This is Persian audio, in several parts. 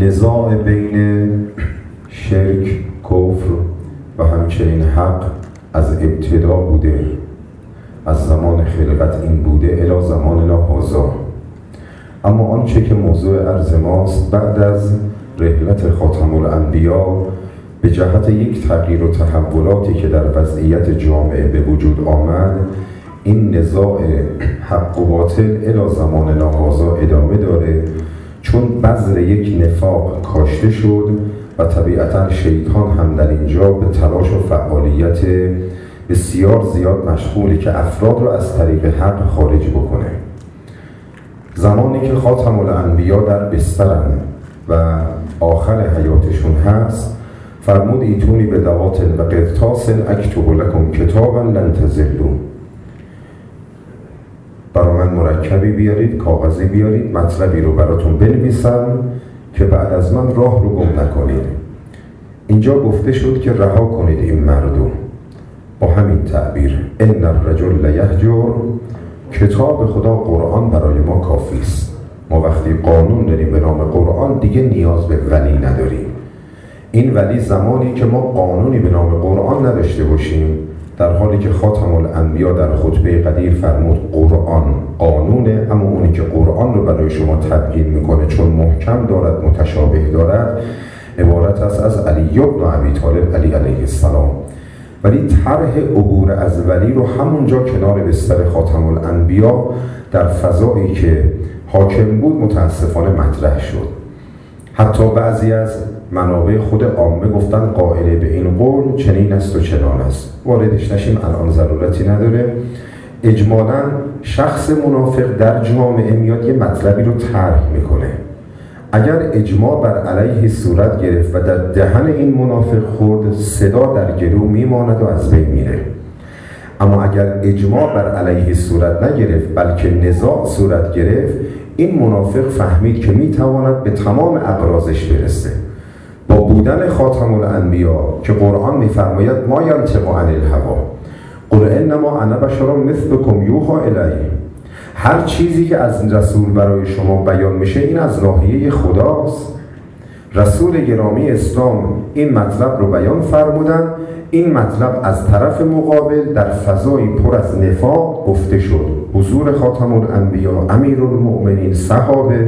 نزاع بین شرک، کفر و همچنین حق از ابتدا بوده، از زمان خلقت این بوده الی زماننا هذا. اما آنچه که موضوع عرض ماست، بعد از رحلت خاتم الانبیا به جهت یک تغییر و تحولاتی که در وضعیت جامعه به وجود آمد، این نزاع حق و باطل الی زماننا هذا ادامه داره، چون بذر یک نفاق کاشته شد و طبیعتاً شیطان هم در اینجا به تلاش و فعالیت بسیار زیاد مشغولی که افراد رو از طریق حق خارج بکنه. زمانی که خاتم الانبیا در بسترن و آخر حیاتشون هست، فرمود ایتونی به دواتل و قرطاسن اکتب لکم کتابا لن تضلوا، برای من مرکبی بیارید، کاغذی بیارید، مطلبی رو براتون بنویسم که بعد از من راه رو گم نکنید. اینجا گفته شد که رها کنید این مردو، با همین تعبیر ان الرجل لیهجر، کتاب خدا قرآن برای ما کافی است. ما وقتی قانون داریم به نام قرآن دیگه نیاز به ولی نداریم. این ولی زمانی که ما قانونی به نام قرآن نداشته باشیم، در حالی که خاتم الانبیا در خطبه قدیر فرمود قرآن قانونه، اما اونی که قرآن رو برای شما تبیین میکنه چون محکم دارد متشابه دارد، عبارت است از علی بن ابی طالب علیه السلام. ولی طرح عبور از ولی رو همونجا کنار بستر خاتم الانبیا در فضایی که حاکم بود متاسفانه مطرح شد. حتی بعضی از منابع خود عامه گفتن قائل به این قول چنین است و چنان است. واردش نشیم، الان ضرورتی نداره. اجمالاً شخص منافق در جامعه میاد یه مطلبی رو طرح میکنه. اگر اجماع بر علیه صورت گرفت و در دهن این منافق خورد، صدا در گلو میماند و از بین میره. اما اگر اجماع بر علیه صورت نگرفت بلکه نزاع صورت گرفت، این منافق فهمید که میتواند به تمام اغراضش برسه. با بودن خاتم الانبیا که قرآن میفرماید ما ینطق عن الهوی قل انما انا بشر مثلکم یوحی الی، هر چیزی که از رسول برای شما بیان میشه این از ناحیه خداست. رسول گرامی اسلام این مطلب رو بیان فرمودن، این مطلب از طرف مقابل در فضایی پر از نفاق گفته شد. حضور خاتم الانبیا، امیرالمؤمنین، صحابه،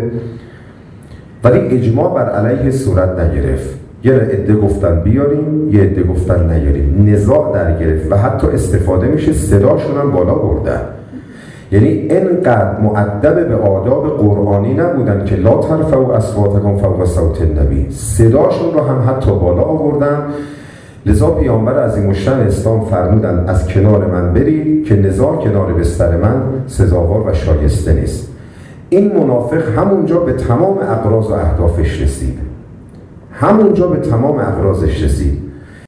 ولی اجماع بر علیه صورت نگرفت. یه عده گفتن بیاریم، یه عده گفتن نیاریم، نزاع در گرفت و حتی استفاده میشه صداشون هم بالا بردن. یعنی اینقدر مؤدب به آداب قرآنی نبودن که لا ترفعوا اصواتکم فوق صوت النبی، صداشون رو هم حتی بالا آوردن. لذا پیامبر عظیم‌الشأن اسلام فرمودن از کنار من برید که نزاع کنار بستر من سزاوار و شایسته نیست. این منافق همونجا به تمام اغراض و اهدافش رسید، همونجا به تمام اغراضش رسید.